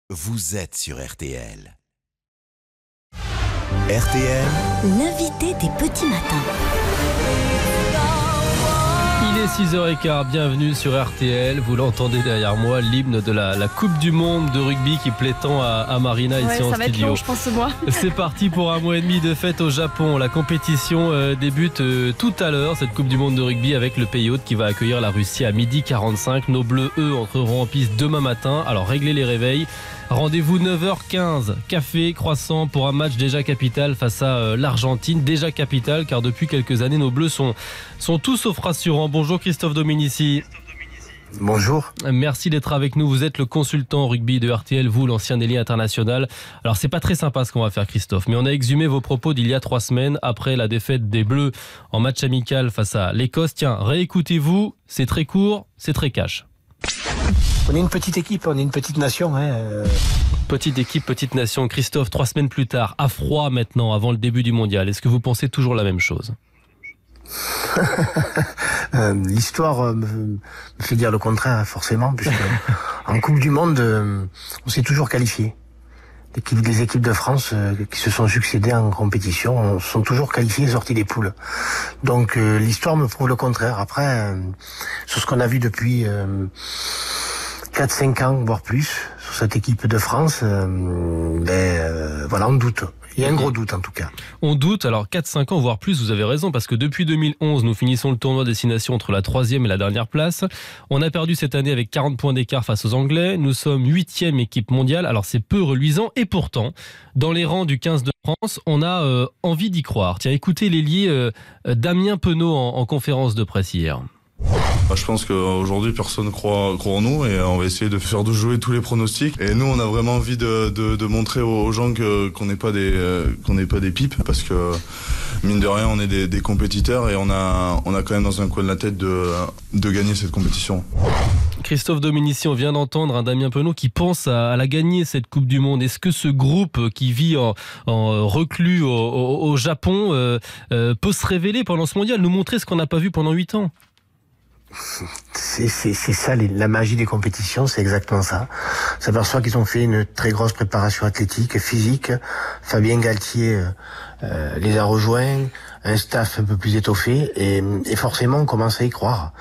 Vous êtes sur RTL. RTL, l'invité des petits matins. Il est 6h15, bienvenue sur RTL. Vous l'entendez derrière moi, l'hymne de la Coupe du Monde de rugby qui plaît tant à Marina ici en studio. Ça va être long, je pense, moi. C'est parti pour un mois et demi de fête au Japon. La compétition débute tout à l'heure, cette Coupe du Monde de rugby, avec le pays hôte qui va accueillir la Russie à 12h45. Nos Bleus, eux, entreront en piste demain matin. Alors réglez les réveils. Rendez-vous 9h15, café, croissant pour un match déjà capital face à l'Argentine. Déjà capital car depuis quelques années nos Bleus sont tous sauf rassurants. Bonjour Christophe Dominici. Bonjour. Merci d'être avec nous. Vous êtes le consultant rugby de RTL, vous l'ancien ailier international. Alors c'est pas très sympa ce qu'on va faire Christophe, mais on a exhumé vos propos d'il y a 3 semaines après la défaite des Bleus en match amical face à l'Écosse. Tiens, réécoutez-vous, c'est très court, c'est très cash. On est une petite équipe, on est une petite nation. Petite équipe, petite nation. Christophe, 3 semaines plus tard, à froid maintenant, avant le début du mondial, est-ce que vous pensez toujours la même chose ? L'histoire me fait dire le contraire, forcément, puisque en Coupe du Monde, on s'est toujours qualifié. Les équipes de France qui se sont succédées en compétition sont toujours qualifiées et sorties des poules. Donc l'histoire me prouve le contraire. Après, sur ce qu'on a vu depuis 4-5 ans, voire plus, sur cette équipe de France, voilà, on doute. Il y a un gros doute en tout cas. On doute, alors 4-5 ans, voire plus, vous avez raison, parce que depuis 2011, nous finissons le tournoi destination entre la 3e et la dernière place. On a perdu cette année avec 40 points d'écart face aux Anglais. Nous sommes 8e équipe mondiale, alors c'est peu reluisant. Et pourtant, dans les rangs du 15 de France, on a envie d'y croire. Tiens, écoutez l'ailier Damien Penaud en conférence de presse hier. Je pense qu'aujourd'hui personne croit en nous et on va essayer de faire jouer tous les pronostics. Et nous on a vraiment envie de montrer aux gens qu'on n'est pas des pipes, parce que mine de rien on est des compétiteurs et on a quand même dans un coin de la tête de gagner cette compétition. Christophe Dominici, on vient d'entendre un Damien Penaud qui pense à la gagner cette Coupe du Monde. Est-ce que ce groupe qui vit en reclus au Japon peut se révéler pendant ce mondial, nous montrer ce qu'on n'a pas vu pendant 8 ans ? C'est ça, la magie des compétitions, c'est exactement ça. On s'aperçoit qu'ils ont fait une très grosse préparation athlétique, physique. Fabien Galtier les a rejoints, un staff un peu plus étoffé, et forcément on commence à y croire.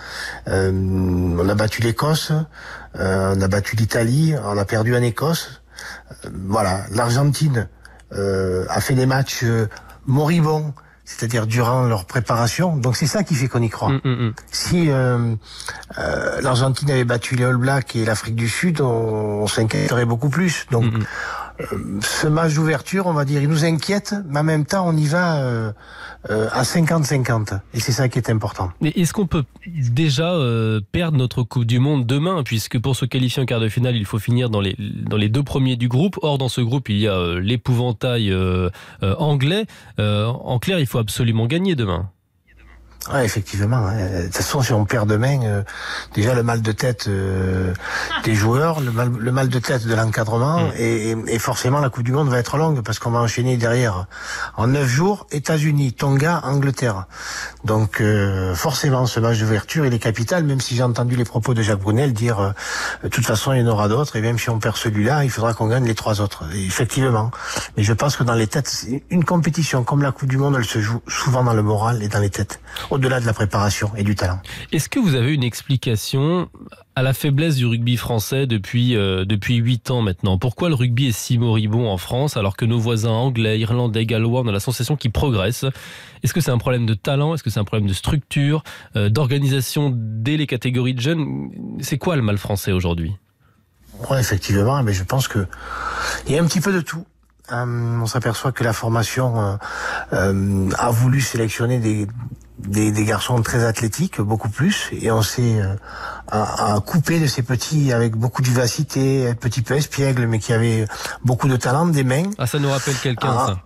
On a battu l'Écosse, on a battu l'Italie, on a perdu en Écosse. Voilà, l'Argentine a fait des matchs moribonds, c'est-à-dire durant leur préparation. Donc c'est ça qui fait qu'on y croit. Si l'Argentine avait battu les All Blacks et l'Afrique du Sud, on s'inquiéterait beaucoup plus. Donc ce match d'ouverture, on va dire, il nous inquiète, mais en même temps on y va à 50-50. Et c'est ça qui est important. Et est-ce qu'on peut déjà perdre notre Coupe du Monde demain, puisque pour se qualifier en quart de finale, il faut finir dans les 2 premiers du groupe. Or, dans ce groupe, il y a l'épouvantail anglais. En clair, il faut absolument gagner demain. Ouais, effectivement. De toute façon, si on perd demain, déjà le mal de tête des joueurs, le mal de tête de l'encadrement, et forcément la Coupe du Monde va être longue, parce qu'on va enchaîner derrière en 9 jours États-Unis, Tonga, Angleterre. Donc forcément, ce match d'ouverture, il est capital, même si j'ai entendu les propos de Jacques Brunel dire de toute façon il y en aura d'autres, et même si on perd celui-là, il faudra qu'on gagne les 3 autres. Et effectivement. Mais je pense que dans les têtes, une compétition comme la Coupe du Monde, elle se joue souvent dans le moral et dans les têtes, au-delà de la préparation et du talent. Est-ce que vous avez une explication à la faiblesse du rugby français depuis 8 ans maintenant ? Pourquoi le rugby est si moribond en France, alors que nos voisins anglais, irlandais, gallois, on a la sensation qu'ils progressent ? Est-ce que c'est un problème de talent ? Est-ce que c'est un problème de structure, d'organisation dès les catégories de jeunes ? C'est quoi le mal français aujourd'hui ? Ouais, effectivement, mais je pense que il y a un petit peu de tout. On s'aperçoit que la formation a voulu sélectionner des garçons très athlétiques, beaucoup plus, et on s'est à couper de ces petits avec beaucoup de vivacité, un petit peu espiègle, mais qui avaient beaucoup de talent, des mains. Ah, ça nous rappelle quelqu'un, ça.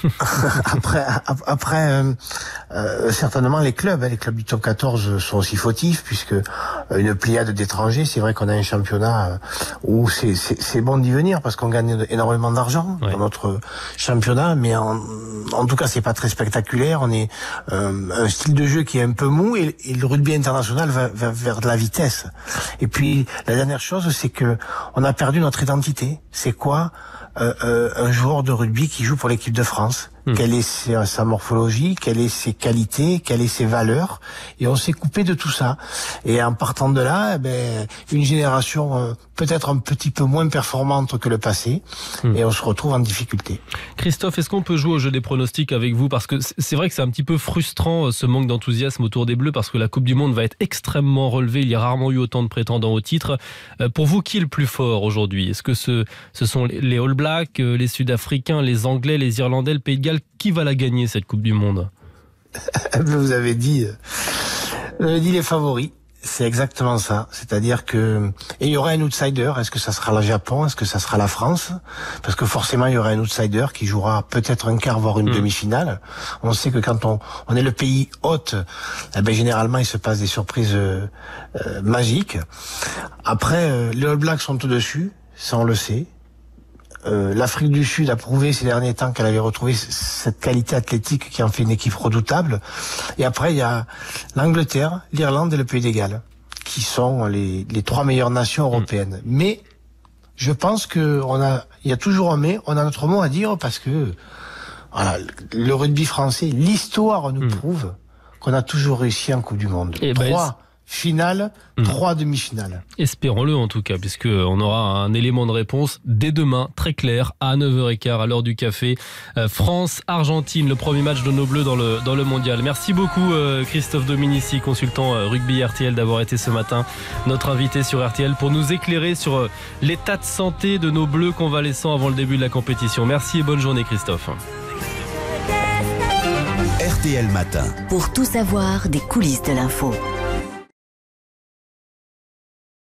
Après, certainement les clubs du top 14 sont aussi fautifs, puisque une pliade d'étrangers, c'est vrai qu'on a un championnat où c'est bon d'y venir, parce qu'on gagne énormément d'argent dans notre championnat, mais en tout cas c'est pas très spectaculaire. On est un style de jeu qui est un peu mou, et le rugby international va vers de la vitesse. jeunesse. Et puis la dernière chose, c'est que on a perdu notre identité. C'est quoi un joueur de rugby qui joue pour l'équipe de France? Quelle est sa morphologie, quelles est ses qualités, quelles est ses valeurs, et on s'est coupé de tout ça. Et en partant de là, une génération peut-être un petit peu moins performante que le passé, et on se retrouve en difficulté. Christophe, est-ce qu'on peut jouer au jeu des pronostics avec vous? Parce que c'est vrai que c'est un petit peu frustrant ce manque d'enthousiasme autour des Bleus, parce que la Coupe du Monde va être extrêmement relevée, il y a rarement eu autant de prétendants au titre. Pour vous, qui est le plus fort aujourd'hui? Est-ce que ce sont les All Blacks, les Sud-Africains, les Anglais, les Irlandais, le Pays de Galles? Qui va la gagner cette Coupe du Monde? Vous avez dit les favoris. C'est exactement ça. C'est-à-dire que il y aura un outsider. Est-ce que ça sera le Japon? Est-ce que ça sera la France? Parce que forcément, il y aura un outsider qui jouera peut-être un quart, voire une demi-finale. On sait que quand on est le pays hôte, généralement, il se passe des surprises magiques. Après, les All Blacks sont au-dessus. Ça, on le sait. L'Afrique du Sud a prouvé ces derniers temps qu'elle avait retrouvé cette qualité athlétique qui en fait une équipe redoutable. Et après, il y a l'Angleterre, l'Irlande et le Pays de Galles, qui sont les trois meilleures nations européennes. Mais je pense que il y a toujours un mais, on a notre mot à dire, parce que voilà, le rugby français, l'histoire nous prouve qu'on a toujours réussi en Coupe du Monde. Et 3 finales, 3 demi-finales. Espérons-le en tout cas, puisqu'on aura un élément de réponse dès demain, très clair, à 9h15 à l'heure du café. France-Argentine, le premier match de nos Bleus dans le mondial. Merci beaucoup Christophe Dominici, consultant rugby RTL, d'avoir été ce matin notre invité sur RTL pour nous éclairer sur l'état de santé de nos Bleus convalescents avant le début de la compétition. Merci et bonne journée Christophe. RTL Matin. Pour tout savoir des coulisses de l'info.